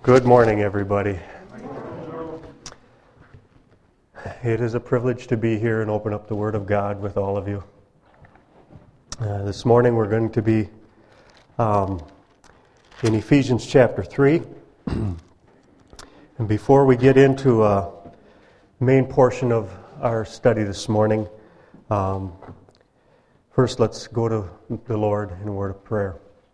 Good morning, everybody. It is a privilege to be here and open up the Word of God with all of you. This morning we're going to be in Ephesians chapter 3. And before we get into the main portion of our study this morning, first let's go to the Lord in a word of prayer.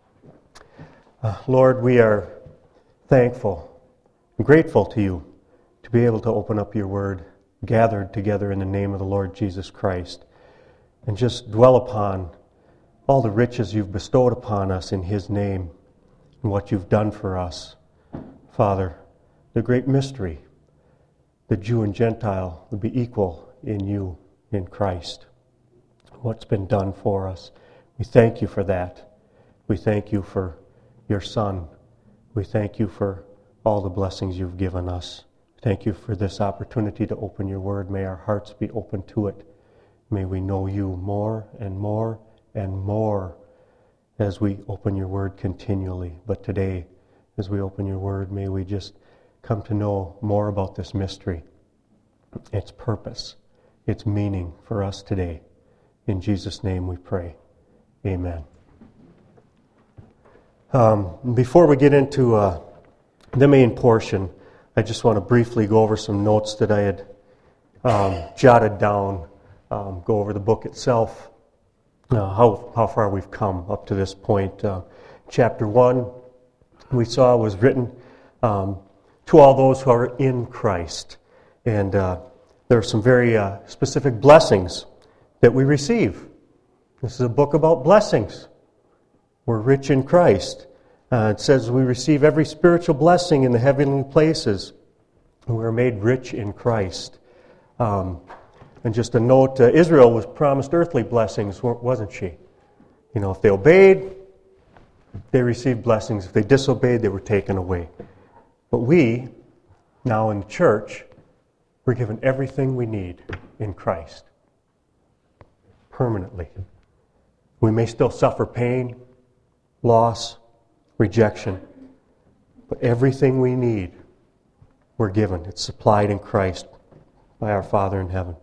Lord, we are thankful and grateful to you to be able to open up your Word, gathered together in the name of the Lord Jesus Christ, and just dwell upon all the riches you've bestowed upon us in His name and what you've done for us. Father, the great mystery, the Jew and Gentile would be equal in you, in Christ. What's been done for us. We thank you for that. We thank you for your Son. We thank you for all the blessings you've given us. Thank you for this opportunity to open your Word. May our hearts be open to it. May we know you more and more and more as we open your Word continually. But today, as we open your Word, may we just come to know more about this mystery, its purpose, its meaning for us today. In Jesus' name we pray. Amen. Before we get into the main portion, I just want to briefly go over some notes that I had jotted down, go over the book itself, how far we've come up to this point. Chapter 1, we saw, was written to all those who are in Christ. And there are some very specific blessings that we receive. This is a book about blessings. We're rich in Christ. It says we receive every spiritual blessing in the heavenly places. And we're made rich in Christ. And just a note, Israel was promised earthly blessings, wasn't she? You know, if they obeyed, they received blessings. If they disobeyed, they were taken away. But we, now in the church, we're given everything we need in Christ. Permanently. We may still suffer pain, loss, rejection, but everything we need, we're given. It's supplied in Christ by our Father in heaven.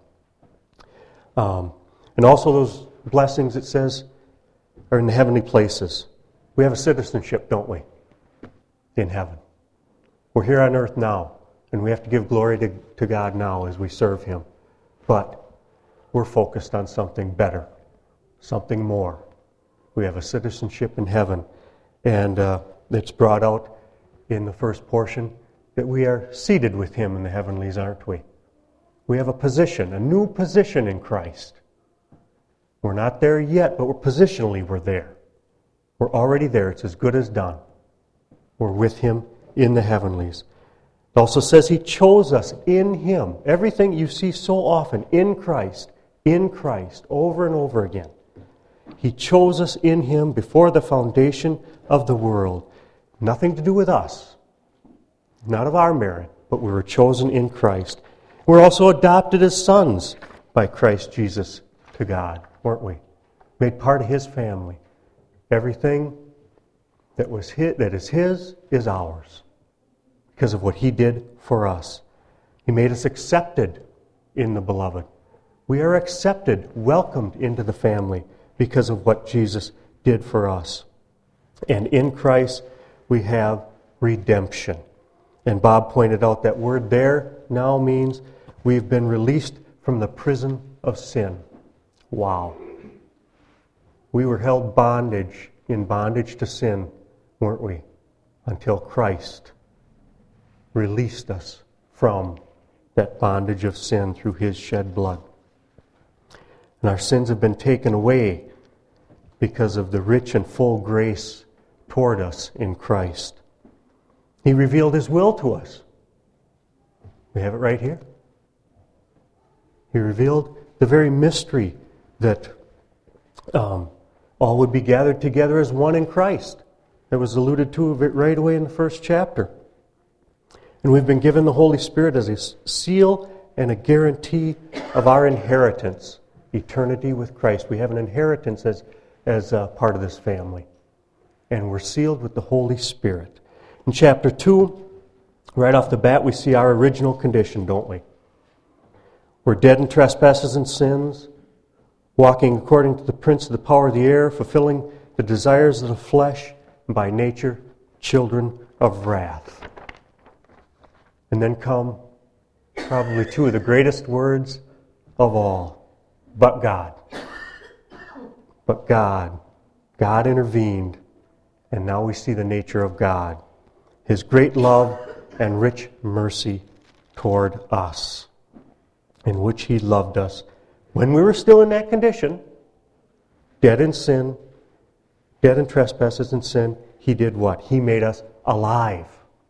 And also those blessings, it says, are in the heavenly places. We have a citizenship, don't we? In heaven. We're here on earth now, and we have to give glory to God now as we serve Him. But we're focused on something better, something more. We have a citizenship in heaven, and it's brought out in the first portion that we are seated with Him in the heavenlies, aren't we? We have a position, a new position in Christ. We're not there yet, but positionally we're there. We're already there. It's as good as done. We're with Him in the heavenlies. It also says He chose us in Him. Everything you see so often in Christ, over and over again. He chose us in Him before the foundation of the world. Nothing to do with us. Not of our merit, but we were chosen in Christ. We're also adopted as sons by Christ Jesus to God, weren't we? Made part of His family. Everything that is His is ours because of what He did for us. He made us accepted in the Beloved. We are accepted, welcomed into the family because of what Jesus did for us. And in Christ, we have redemption. And Bob pointed out that word there now means we've been released from the prison of sin. Wow. We were held in bondage to sin, weren't we? Until Christ released us from that bondage of sin through His shed blood. And our sins have been taken away because of the rich and full grace toward us in Christ. He revealed His will to us. We have it right here. He revealed the very mystery that all would be gathered together as one in Christ. That was alluded to right away in the first chapter. And we've been given the Holy Spirit as a seal and a guarantee of our inheritance, eternity with Christ. We have an inheritance as part of this family. And we're sealed with the Holy Spirit. In chapter 2, Right off the bat, we see our original condition, don't we? We're dead in trespasses and sins, walking according to the prince of the power of the air, fulfilling the desires of the flesh, and by nature, children of wrath. And then come probably two of the greatest words of all. But God. But God. God intervened, and now we see the nature of God. His great love and rich mercy toward us, in which He loved us when we were still in that condition, dead in sin, dead in trespasses and sin. He did what? He made us alive.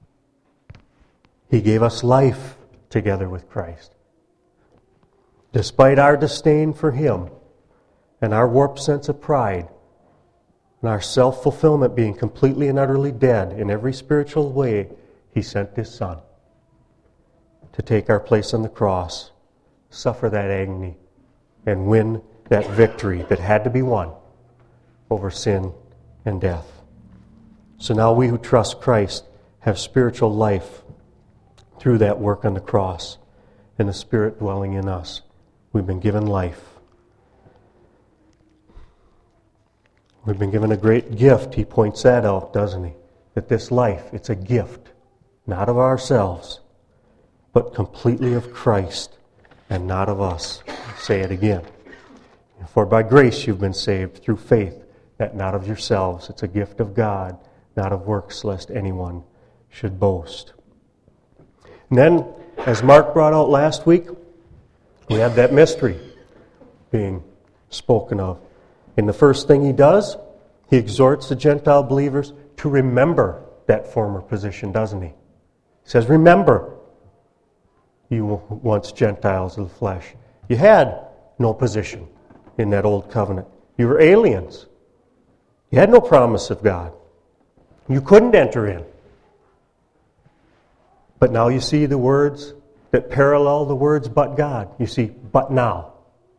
He gave us life together with Christ. Despite our disdain for Him and our warped sense of pride and our self-fulfillment being completely and utterly dead in every spiritual way, He sent His Son to take our place on the cross, suffer that agony, and win that victory that had to be won over sin and death. So now we who trust Christ have spiritual life through that work on the cross and the Spirit dwelling in us. We've been given life. We've been given a great gift. He points that out, doesn't he? That this life, it's a gift, not of ourselves, but completely of Christ and not of us. I'll say it again. For by grace you've been saved through faith, that not of yourselves. It's a gift of God, not of works, lest anyone should boast. And then, as Mark brought out last week, we have that mystery being spoken of. And the first thing he does, he exhorts the Gentile believers to remember that former position, doesn't he? He says, remember, you once Gentiles of the flesh. You had no position in that old covenant. You were aliens. You had no promise of God. You couldn't enter in. But now you see the words that parallel the words, but God. You see, but now.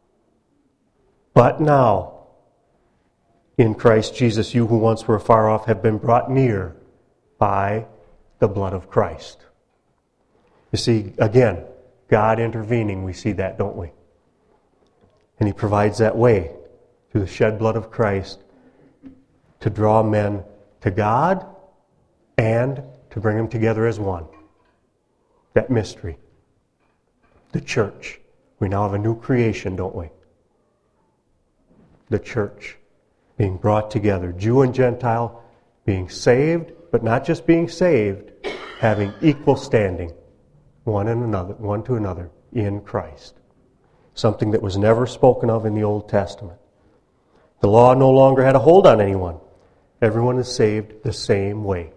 But now, in Christ Jesus, you who once were far off have been brought near by the blood of Christ. You see, again, God intervening, we see that, don't we? And He provides that way through the shed blood of Christ to draw men to God and to bring them together as one. That mystery. The church. We now have a new creation, don't we? The church being brought together. Jew and Gentile being saved, but not just being saved, having equal standing, one to another in Christ. Something that was never spoken of in the Old Testament. The law no longer had a hold on anyone. Everyone is saved the same way.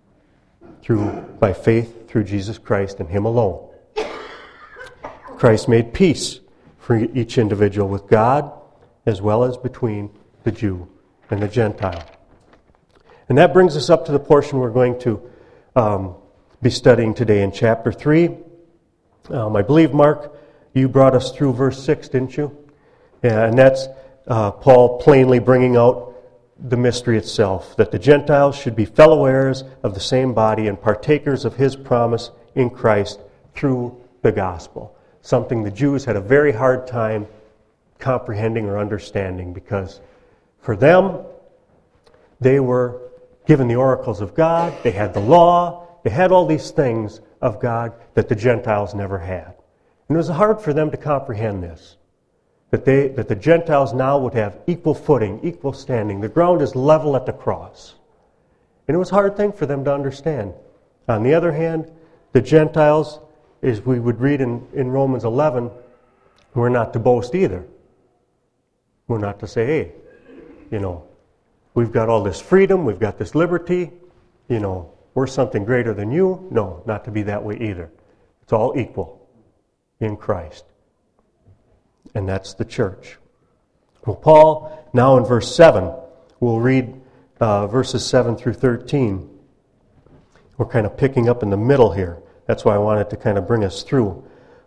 By faith through Jesus Christ and Him alone. Christ made peace for each individual with God as well as between the Jew and the Gentile. And that brings us up to the portion we're going to be studying today in chapter 3. I believe, Mark, you brought us through verse 6, didn't you? Yeah, and that's Paul plainly bringing out the mystery itself, that the Gentiles should be fellow heirs of the same body and partakers of His promise in Christ through the gospel. Something the Jews had a very hard time comprehending or understanding, because for them, they were given the oracles of God, they had the law, they had all these things of God that the Gentiles never had. And it was hard for them to comprehend this. That the Gentiles now would have equal footing, equal standing. The ground is level at the cross. And it was a hard thing for them to understand. On the other hand, the Gentiles, as we would read in Romans 11, we're not to boast either. We're not to say, hey, we've got all this freedom, we've got this liberty, we're something greater than you. No, not to be that way either. It's all equal in Christ. And that's the church. Well, Paul, now in verse 7, we'll read verses 7 through 13. We're kind of picking up in the middle here. That's why I wanted to kind of bring us through.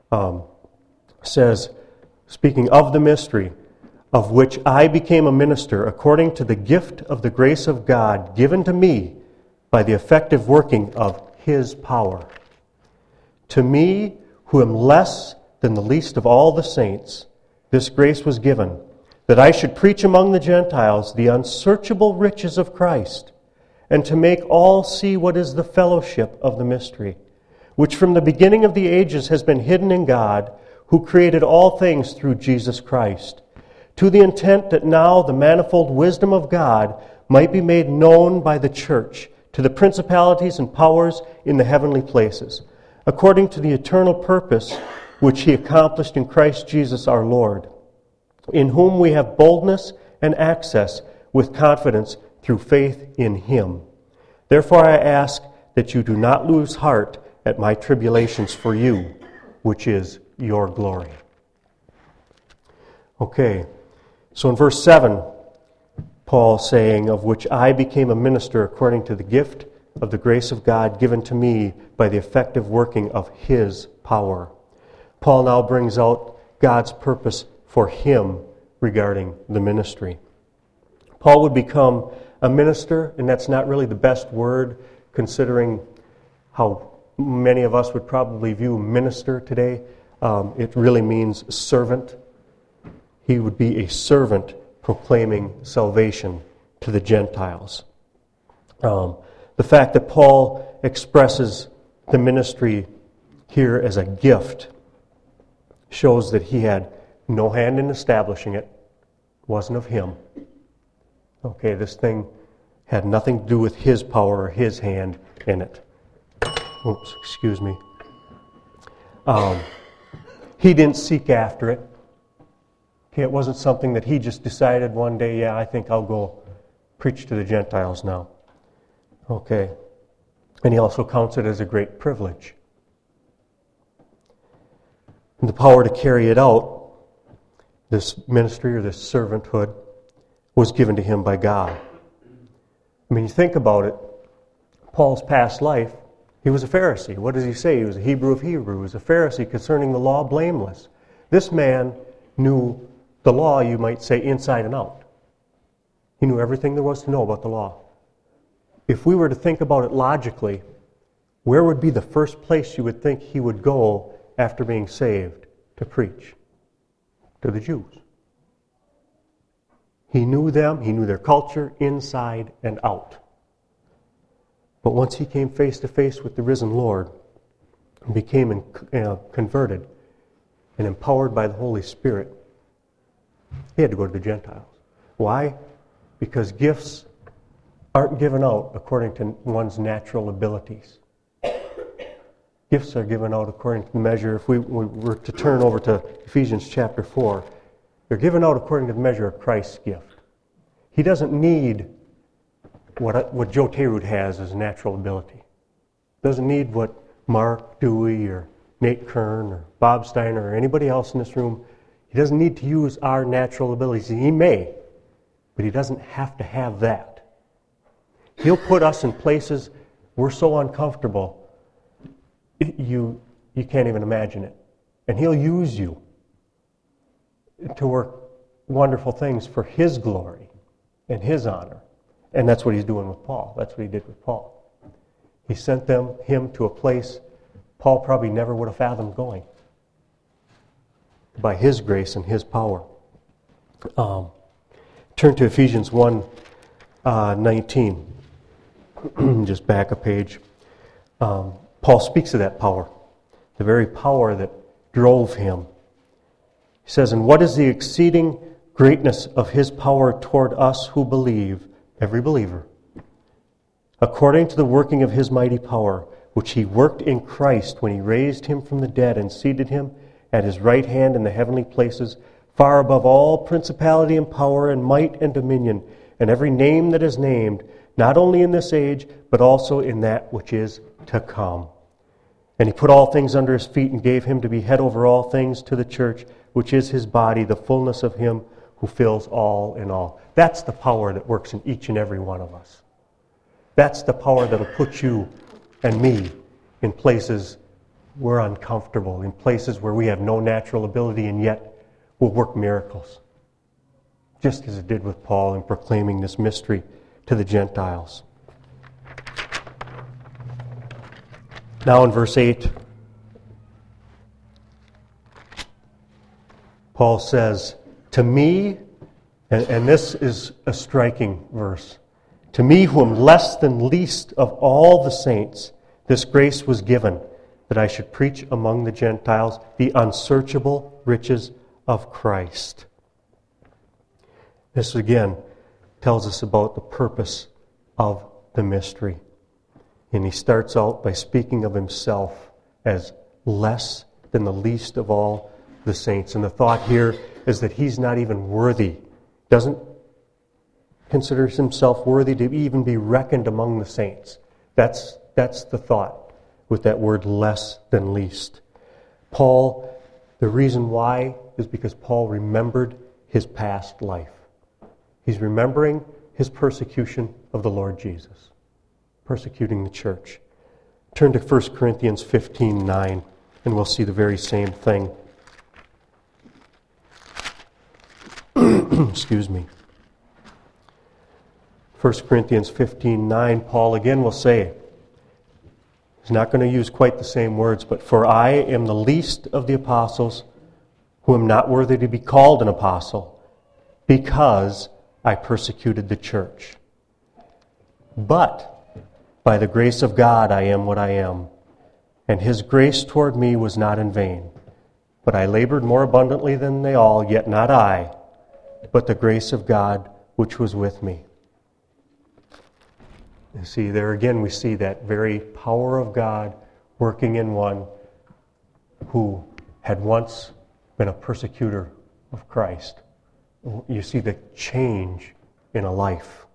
Says, speaking of the mystery, of which I became a minister according to the gift of the grace of God given to me by the effective working of His power. To me, who am less than the least of all the saints, this grace was given, that I should preach among the Gentiles the unsearchable riches of Christ, and to make all see what is the fellowship of the mystery, which from the beginning of the ages has been hidden in God, who created all things through Jesus Christ, to the intent that now the manifold wisdom of God might be made known by the church to the principalities and powers in the heavenly places, according to the eternal purpose which He accomplished in Christ Jesus our Lord, in whom we have boldness and access with confidence through faith in Him. Therefore I ask that you do not lose heart at my tribulations for you, which is your glory. Okay, so in verse 7, Paul saying, of which I became a minister according to the gift of the grace of God given to me by the effective working of His power. Paul now brings out God's purpose for him regarding the ministry. Paul would become a minister, and that's not really the best word considering how many of us would probably view minister today. It really means servant. He would be a servant proclaiming salvation to the Gentiles. The fact that Paul expresses the ministry here as a gift shows that he had no hand in establishing it. It wasn't of him. Okay, this thing had nothing to do with his power or his hand in it. Oops, excuse me. He didn't seek after it. Okay, it wasn't something that he just decided one day, yeah, I think I'll go preach to the Gentiles now. Okay. And he also counts it as a great privilege. And the power to carry it out, this ministry or this servanthood, was given to him by God. I mean, you think about it, Paul's past life, he was a Pharisee. What does he say? He was a Hebrew of Hebrews. He was a Pharisee concerning the law, blameless. This man knew the law, you might say, inside and out. He knew everything there was to know about the law. If we were to think about it logically, where would be the first place you would think he would go after being saved to preach? To the Jews. He knew them, he knew their culture inside and out. But once he came face to face with the risen Lord and became converted and empowered by the Holy Spirit, he had to go to the Gentiles. Why? Because gifts aren't given out according to one's natural abilities. Gifts are given out according to the measure. If we were to turn over to Ephesians chapter 4, they're given out according to the measure of Christ's gift. He doesn't need what Joe Tayrud has as a natural ability. Doesn't need what Mark Dewey or Nate Kern or Bob Steiner or anybody else in this room. He doesn't need to use our natural abilities. He may, but he doesn't have to have that. He'll put us in places we're so uncomfortable, you can't even imagine it. And He'll use you to work wonderful things for His glory and His honor. And that's what He's doing with Paul. That's what He did with Paul. He sent him to a place Paul probably never would have fathomed going. By His grace and His power. Turn to Ephesians 1:19. Just back a page. Paul speaks of that power. The very power that drove him. He says, and what is the exceeding greatness of His power toward us who believe, every believer, according to the working of His mighty power, which He worked in Christ when He raised Him from the dead and seated Him at His right hand in the heavenly places, far above all principality and power and might and dominion, and every name that is named, not only in this age, but also in that which is to come. And He put all things under His feet and gave Him to be head over all things to the church, which is His body, the fullness of Him who fills all in all. That's the power that works in each and every one of us. That's the power that will put you and me in places we're uncomfortable, in places where we have no natural ability and yet will work miracles. Just as it did with Paul in proclaiming this mystery to the Gentiles. Now in verse 8, Paul says, to me, and this is a striking verse, to me who am less than least of all the saints, this grace was given, that I should preach among the Gentiles the unsearchable riches of Christ. This again tells us about the purpose of the mystery. And he starts out by speaking of himself as less than the least of all the saints. And the thought here is that he's not even worthy, doesn't consider himself worthy to even be reckoned among the saints. That's the thought with that word less than least. Paul, the reason why is because Paul remembered his past life. He's remembering his persecution of the Lord Jesus, persecuting the church. Turn to 1 Corinthians 15:9, and we'll see the very same thing. Excuse me. 1 Corinthians 15:9, Paul again will say, he's not going to use quite the same words, but for I am the least of the apostles, who am not worthy to be called an apostle, because I persecuted the church. But by the grace of God I am what I am, and his grace toward me was not in vain. But I labored more abundantly than they all, yet not I, but the grace of God which was with me. You see, there again we see that very power of God working in one who had once been a persecutor of Christ. You see the change in a life.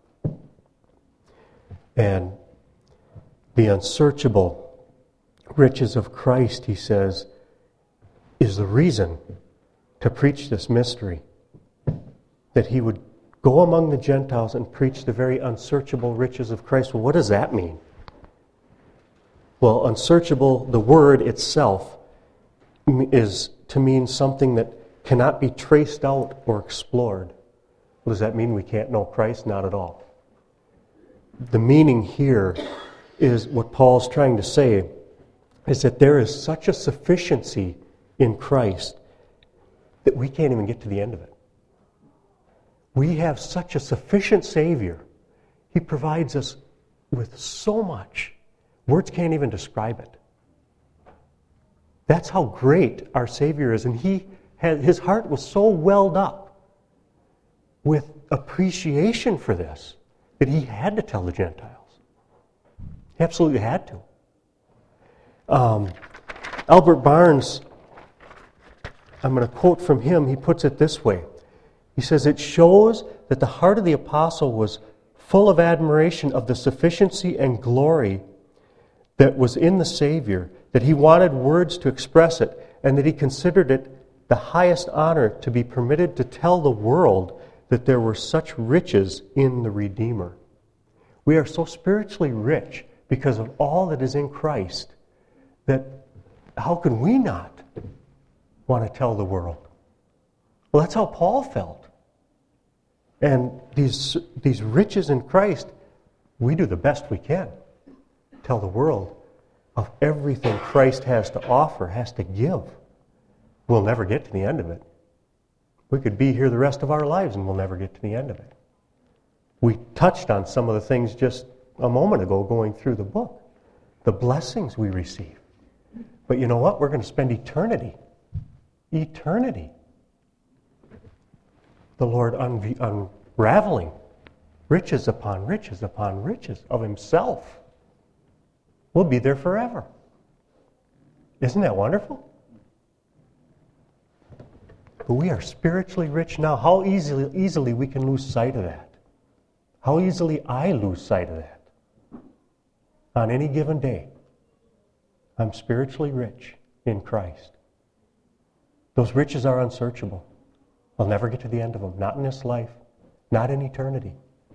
And the unsearchable riches of Christ, he says, is the reason to preach this mystery. That he would go among the Gentiles and preach the very unsearchable riches of Christ. Well, what does that mean? Well, unsearchable, the word itself, is to mean something that cannot be traced out or explored. What does that mean? We can't know Christ? Not at all. The meaning here is what Paul's trying to say is that there is such a sufficiency in Christ that we can't even get to the end of it. We have such a sufficient Savior. He provides us with so much. Words can't even describe it. That's how great our Savior is. And his heart was so welled up with appreciation for this that he had to tell the Gentiles. He absolutely had to. Albert Barnes, I'm going to quote from him, he puts it this way. He says, it shows that the heart of the apostle was full of admiration of the sufficiency and glory that was in the Savior, that he wanted words to express it, and that he considered it the highest honor to be permitted to tell the world that there were such riches in the Redeemer. We are so spiritually rich because of all that is in Christ that how can we not want to tell the world? Well, that's how Paul felt. And these riches in Christ, we do the best we can. Tell the world of everything Christ has to offer, has to give. We'll never get to the end of it. We could be here the rest of our lives and we'll never get to the end of it. We touched on some of the things just a moment ago going through the book. The blessings we receive. But you know what? We're going to spend eternity. Eternity. The Lord unraveling riches upon riches upon riches of himself. We'll be there forever. Isn't that wonderful? But we are spiritually rich now. How easily we can lose sight of that. How easily I lose sight of that. On any given day, I'm spiritually rich in Christ. Those riches are unsearchable. I'll never get to the end of them. Not in this life. Not in eternity.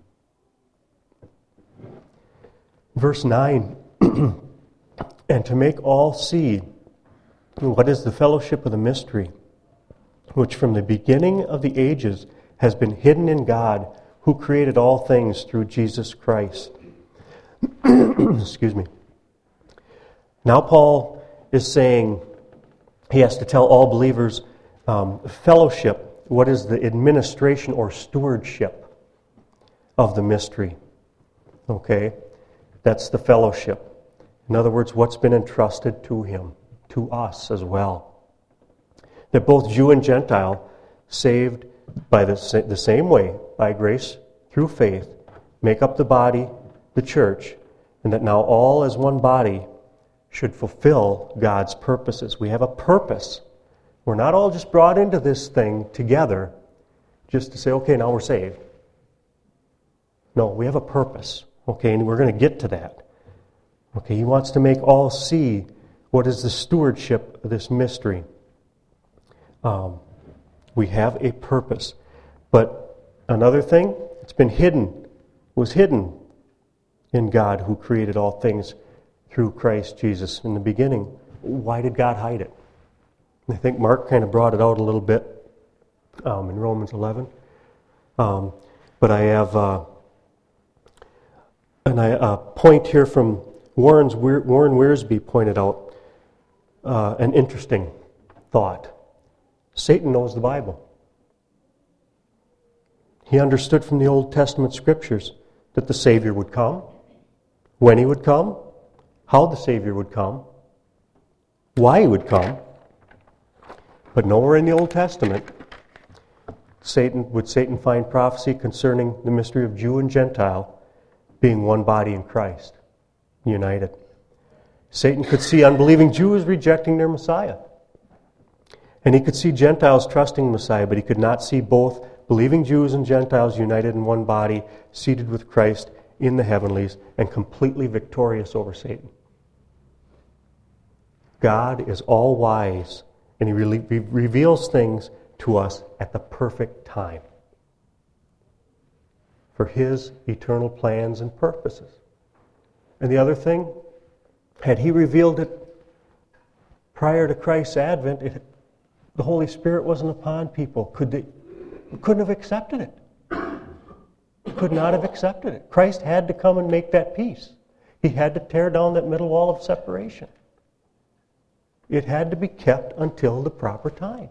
Verse 9. And to make all see what is the fellowship of the mystery, which from the beginning of the ages has been hidden in God, who created all things through Jesus Christ. Excuse me. Now Paul is saying he has to tell all believers Fellowship, what is the administration or stewardship of the mystery? Okay, that's the fellowship. In other words, what's been entrusted to him, to us as well. That both Jew and Gentile, saved by the same way, by grace through faith, make up the body, the church, and that now all as one body should fulfill God's purposes. We have a purpose. We're not all just brought into this thing together just to say, okay, now we're saved. No, we have a purpose, okay, and we're going to get to that. Okay, he wants to make all see what is the stewardship of this mystery. We have a purpose. But another thing, it's been hidden, was hidden in God who created all things through Christ Jesus in the beginning. Why did God hide it? I think Mark kind of brought it out a little bit in Romans 11. But I have a point here from Warren Wiersbe pointed out an interesting thought. Satan knows the Bible. He understood from the Old Testament scriptures that the Savior would come, when he would come, how the Savior would come, why he would come. But nowhere in the Old Testament would Satan find prophecy concerning the mystery of Jew and Gentile being one body in Christ, united. Satan could see unbelieving Jews rejecting their Messiah. And he could see Gentiles trusting Messiah, but he could not see both believing Jews and Gentiles united in one body, seated with Christ in the heavenlies, and completely victorious over Satan. God is all-wise, and he reveals things to us at the perfect time for his eternal plans and purposes. And the other thing, had he revealed it prior to Christ's advent, the Holy Spirit wasn't upon people. Couldn't have accepted it. Could not have accepted it. Christ had to come and make that peace. He had to tear down that middle wall of separation. It had to be kept until the proper time.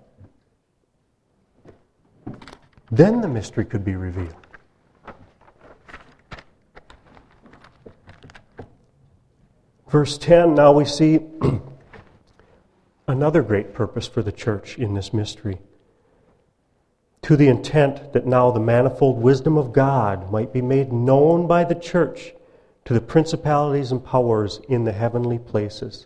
Then the mystery could be revealed. Verse 10, now we see another great purpose for the church in this mystery. To the intent that now the manifold wisdom of God might be made known by the church to the principalities and powers in the heavenly places.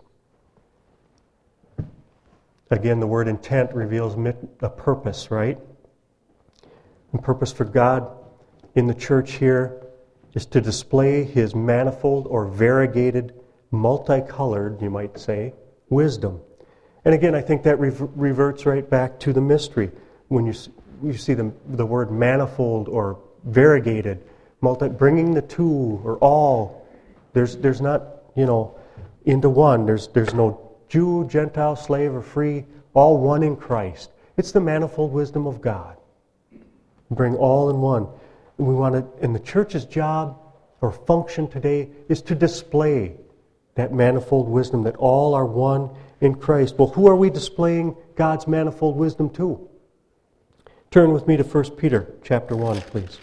Again, the word intent reveals a purpose, right? The purpose for God in the church here is to display his manifold or variegated, multicolored, you might say, wisdom. And again, I think that reverts right back to the mystery. When you see the word manifold or variegated, bringing the two or all, there's not, into one. There's no Jew, Gentile, slave, or free, all one in Christ. It's the manifold wisdom of God. Bring all in one. And the church's job or function today is to display that manifold wisdom, that all are one in Christ. Well, who are we displaying God's manifold wisdom to? Turn with me to 1 Peter chapter 1, please.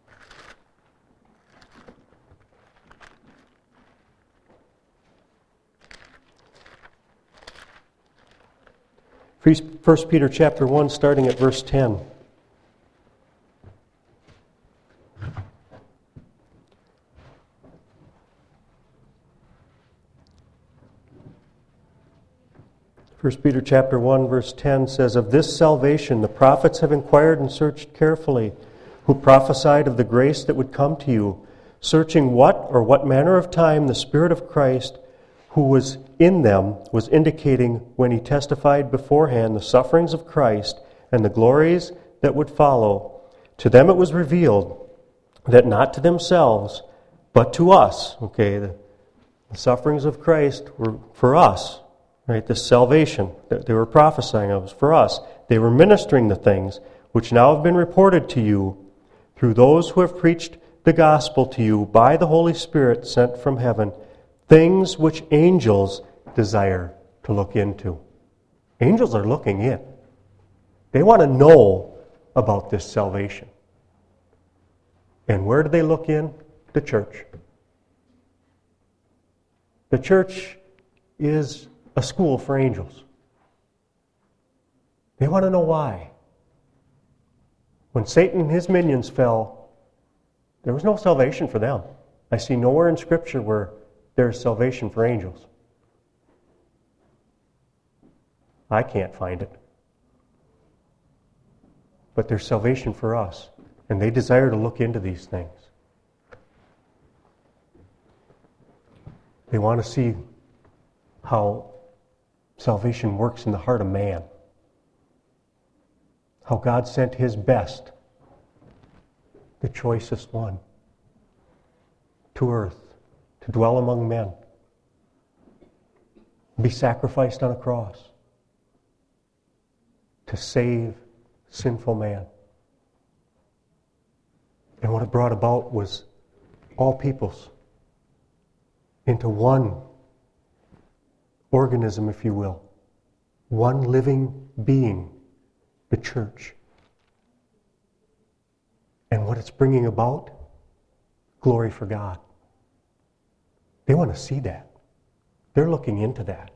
First Peter chapter 1, starting at verse 10. First Peter chapter 1, verse 10 says, "Of this salvation the prophets have inquired and searched carefully, who prophesied of the grace that would come to you, searching what manner of time the Spirit of Christ who was in them was indicating when he testified beforehand the sufferings of Christ and the glories that would follow. To them it was revealed that not to themselves, but to us," okay, the sufferings of Christ were for us, right? The salvation that they were prophesying of was for us. They were ministering the things which now have been reported to you through those who have preached the gospel to you by the Holy Spirit sent from heaven, things which angels desire to look into. Angels are looking in. They want to know about this salvation. And where do they look in? The church. The church is a school for angels. They want to know why. When Satan and his minions fell, there was no salvation for them. I see nowhere in Scripture where there's salvation for angels. I can't find it. But there's salvation for us. And they desire to look into these things. They want to see how salvation works in the heart of man. How God sent His best, the choicest one, to earth, to dwell among men, be sacrificed on a cross, to save sinful man. And what it brought about was all peoples into one organism, if you will, one living being, the church. And what it's bringing about? Glory for God. They want to see that. They're looking into that.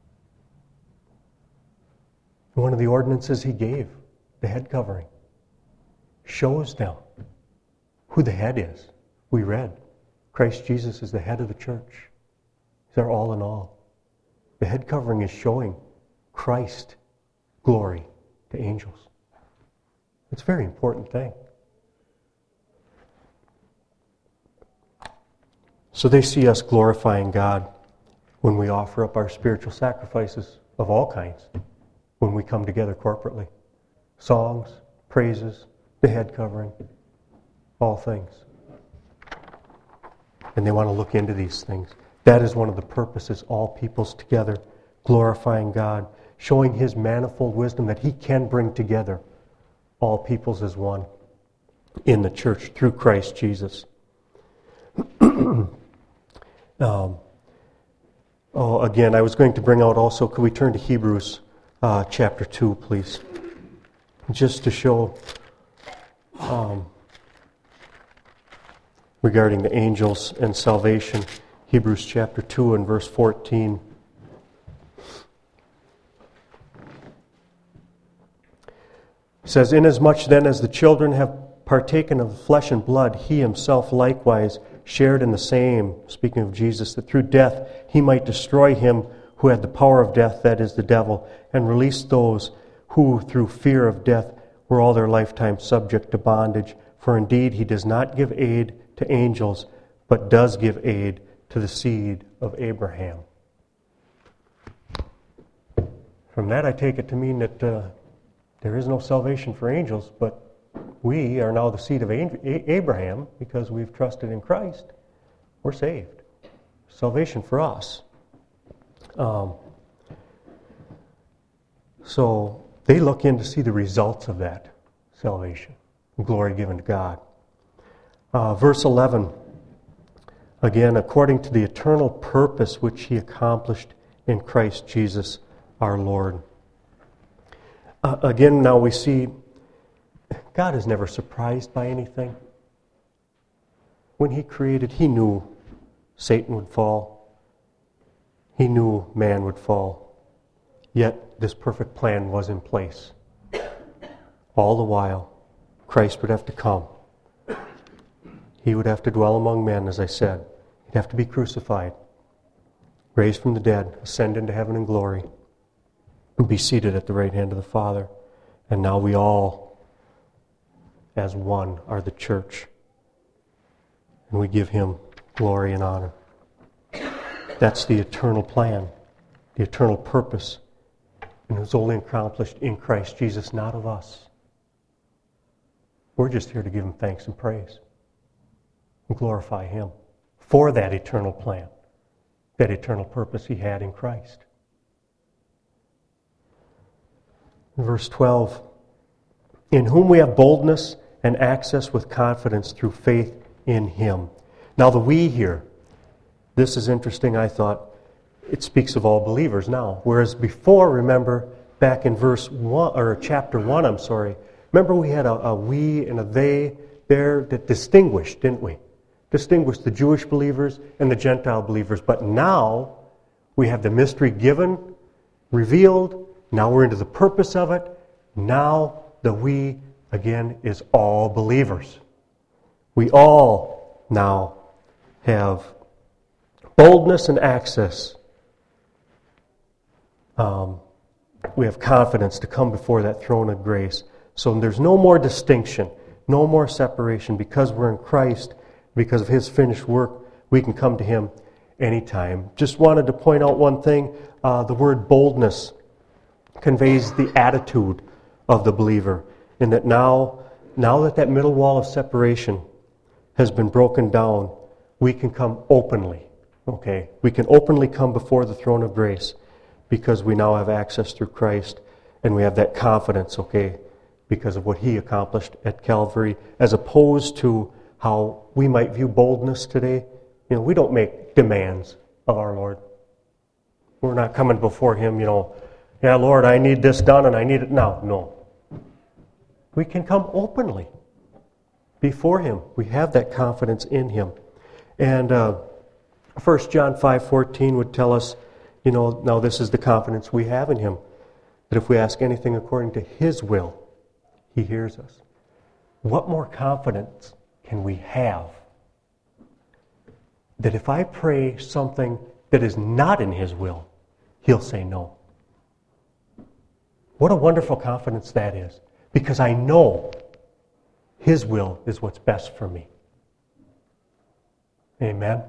One of the ordinances He gave, the head covering, shows them who the head is. We read, Christ Jesus is the head of the church. He's our all in all. The head covering is showing Christ glory to angels. It's a very important thing. So they see us glorifying God when we offer up our spiritual sacrifices of all kinds, when we come together corporately. Songs, praises, the head covering, all things. And they want to look into these things. That is one of the purposes, all peoples together, glorifying God, showing His manifold wisdom that He can bring together all peoples as one in the church through Christ Jesus. Again, I was going to bring out also, could we turn to Hebrews chapter 2, please? Just to show regarding the angels and salvation. Hebrews chapter 2 and verse 14. It says, "Inasmuch then as the children have partaken of flesh and blood, He Himself likewise shared in the same," speaking of Jesus, "that through death He might destroy him who had the power of death, that is, the devil, and release those who through fear of death were all their lifetime subject to bondage. For indeed He does not give aid to angels, but does give aid to the seed of Abraham." From that I take it to mean that there is no salvation for angels, but we are now the seed of Abraham because we've trusted in Christ. We're saved. Salvation for us. So they look in to see the results of that salvation. Glory given to God. Verse 11. Again, according to the eternal purpose which He accomplished in Christ Jesus our Lord. Again, now we see God is never surprised by anything. When He created, He knew Satan would fall. He knew man would fall. Yet this perfect plan was in place. All the while, Christ would have to come. He would have to dwell among men, as I said. He'd have to be crucified, raised from the dead, ascend into heaven in glory, and be seated at the right hand of the Father. And now we all, as one, are the church. And we give Him glory and honor. That's the eternal plan, the eternal purpose. And it was only accomplished in Christ Jesus, not of us. We're just here to give Him thanks and praise and glorify Him for that eternal plan, that eternal purpose He had in Christ. Verse 12, "In whom we have boldness and access with confidence through faith in Him." Now the "we" here, this is interesting, I thought. It speaks of all believers now. Whereas before, remember, back in verse 1, or chapter 1, I'm sorry. Remember we had a we and a they there that distinguished, didn't we? Distinguished the Jewish believers and the Gentile believers. But now we have the mystery given, revealed. Now we're into the purpose of it. Now the we, again, is all believers. We all now have boldness and access. We have confidence to come before that throne of grace. So there's no more distinction, no more separation. Because we're in Christ, because of His finished work, we can come to Him anytime. Just wanted to point out one thing. The word boldness conveys the attitude of the believer. And that now that middle wall of separation has been broken down, we can come openly. Okay? We can openly come before the throne of grace because we now have access through Christ and we have that confidence, okay, because of what He accomplished at Calvary, as opposed to how we might view boldness today. You know, we don't make demands of our Lord. We're not coming before Him, yeah, Lord, I need this done and I need it now. No. We can come openly before Him. We have that confidence in Him. And 1 John 5:14 would tell us, now this is the confidence we have in Him, that if we ask anything according to His will, He hears us. What more confidence can we have that if I pray something that is not in His will, He'll say no? What a wonderful confidence that is, because I know His will is what's best for me. Amen?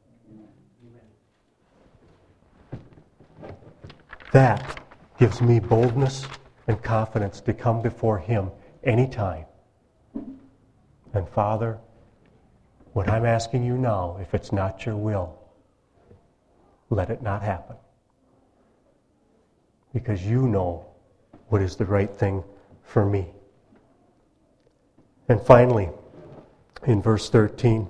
That gives me boldness and confidence to come before Him anytime. And Father, what I'm asking you now, if it's not your will, let it not happen. Because you know what is the right thing for me. And finally, in verse 13,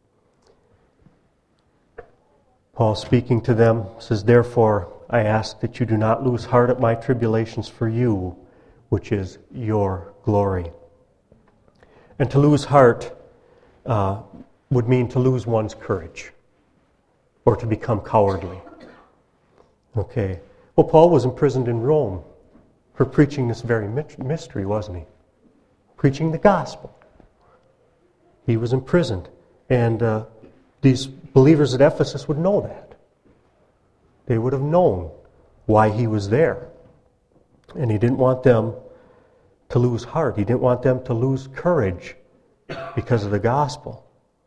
Paul speaking to them says, "Therefore, I ask that you do not lose heart at my tribulations for you, which is your glory." And to lose heart would mean to lose one's courage or to become cowardly. Okay. Well, Paul was imprisoned in Rome for preaching this very mystery, wasn't he? Preaching the gospel. He was imprisoned. And these believers at Ephesus would know that. They would have known why he was there. And he didn't want them to lose heart. He didn't want them to lose courage because of the gospel.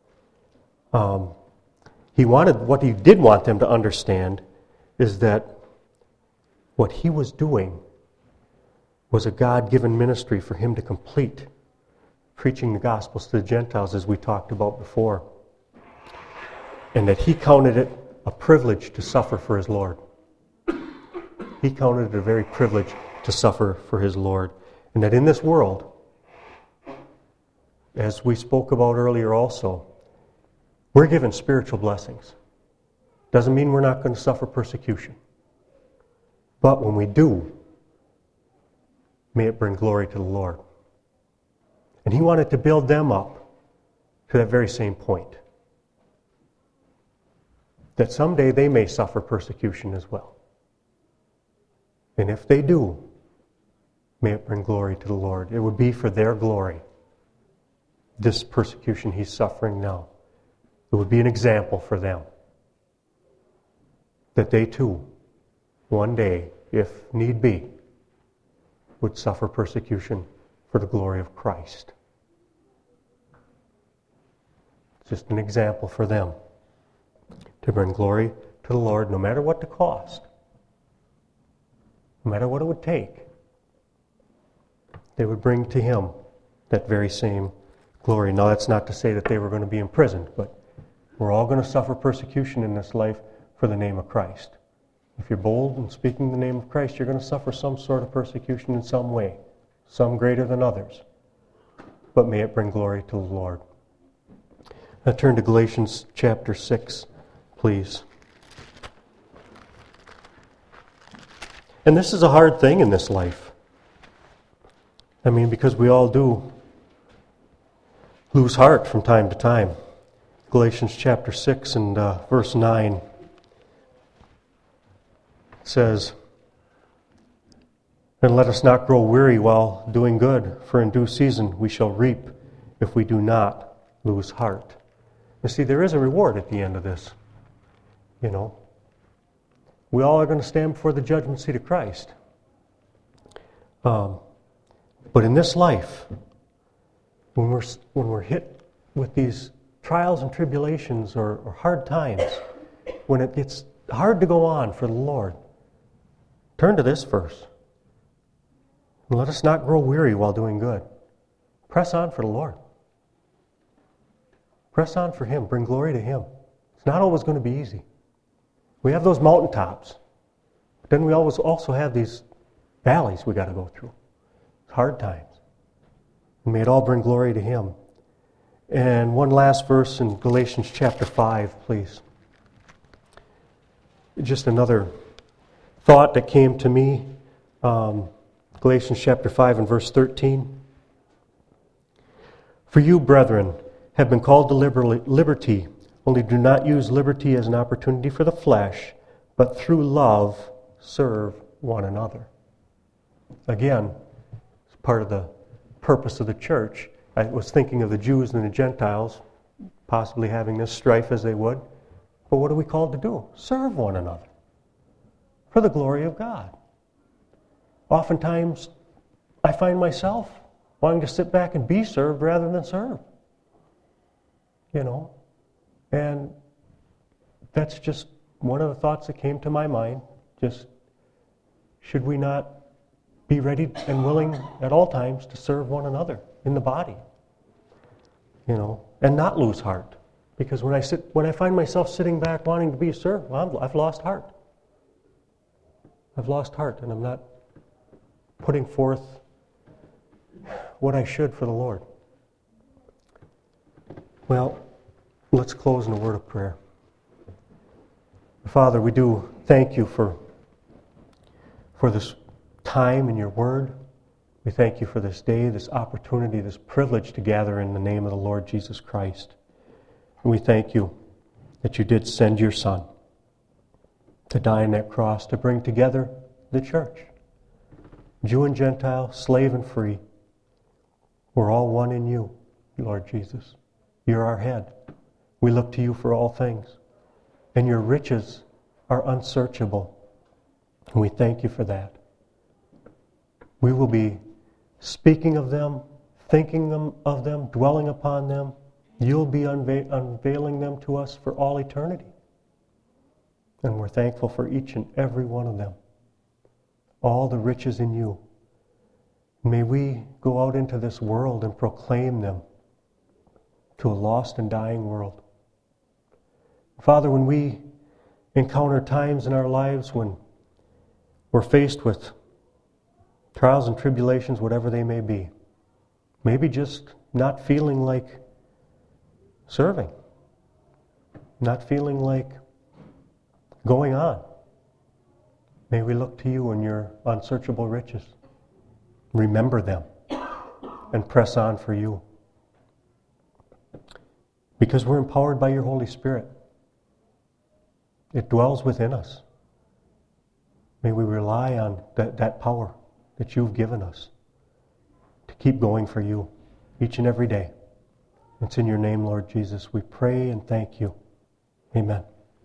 What he did want them to understand is that what he was doing was a God-given ministry for him to complete, preaching the gospels to the Gentiles, as we talked about before. And that he counted it a privilege to suffer for his Lord. He counted it a very privilege to suffer for his Lord. And that in this world, as we spoke about earlier also, we're given spiritual blessings. Doesn't mean we're not going to suffer persecution. But when we do, may it bring glory to the Lord. And he wanted to build them up to that very same point. That someday they may suffer persecution as well. And if they do, may it bring glory to the Lord. It would be for their glory, this persecution he's suffering now. It would be an example for them. That they too, one day, if need be, would suffer persecution for the glory of Christ. It's just an example for them to bring glory to the Lord, no matter what the cost, no matter what it would take. They would bring to him that very same glory. Now, that's not to say that they were going to be imprisoned, but we're all going to suffer persecution in this life for the name of Christ. If you're bold in speaking the name of Christ, you're going to suffer some sort of persecution in some way, some greater than others. But may it bring glory to the Lord. Now turn to Galatians chapter 6, please. And this is a hard thing in this life. I mean, because we all do lose heart from time to time. Galatians chapter 6 and verse 9 says, "And let us not grow weary while doing good, for in due season we shall reap if we do not lose heart." You see, there is a reward at the end of this. You know, we all are going to stand before the judgment seat of Christ. But in this life, when we're hit with these trials and tribulations or hard times, when it gets hard to go on for the Lord, turn to this verse. And let us not grow weary while doing good. Press on for the Lord. Press on for Him. Bring glory to Him. It's not always going to be easy. We have those mountaintops. But then we always also have these valleys we got to go through. It's hard times. And may it all bring glory to Him. And one last verse in Galatians chapter 5, please. Just another thought that came to me. Galatians chapter 5 and verse 13. "For you, brethren, have been called to liberty, only do not use liberty as an opportunity for the flesh, but through love serve one another." Again, it's part of the purpose of the church. I was thinking of the Jews and the Gentiles possibly having this strife as they would. But what are we called to do? Serve one another for the glory of God. Oftentimes, I find myself wanting to sit back and be served rather than serve. You know, and that's just one of the thoughts that came to my mind. Just, should we not be ready and willing at all times to serve one another in the body? You know, and not lose heart. Because when I find myself sitting back wanting to be served, well, I've lost heart. I've lost heart, and I'm not putting forth what I should for the Lord. Well, let's close in a word of prayer. Father, we do thank you for this time in your word. We thank you for this day, this opportunity, this privilege to gather in the name of the Lord Jesus Christ. And we thank you that you did send your Son to die on that cross to bring together the church. Jew and Gentile, slave and free. We're all one in you, Lord Jesus. You're our head. We look to you for all things. And your riches are unsearchable. And we thank you for that. We will be speaking of them, thinking of them, dwelling upon them. You'll be unveiling them to us for all eternity. And we're thankful for each and every one of them. All the riches in you. May we go out into this world and proclaim them to a lost and dying world. Father, when we encounter times in our lives when we're faced with trials and tribulations, whatever they may be, maybe just not feeling like serving, not feeling like going on, may we look to you and your unsearchable riches. Remember them and press on for you. Because we're empowered by your Holy Spirit. It dwells within us. May we rely on that power that you've given us to keep going for you each and every day. It's in your name, Lord Jesus, we pray and thank you. Amen.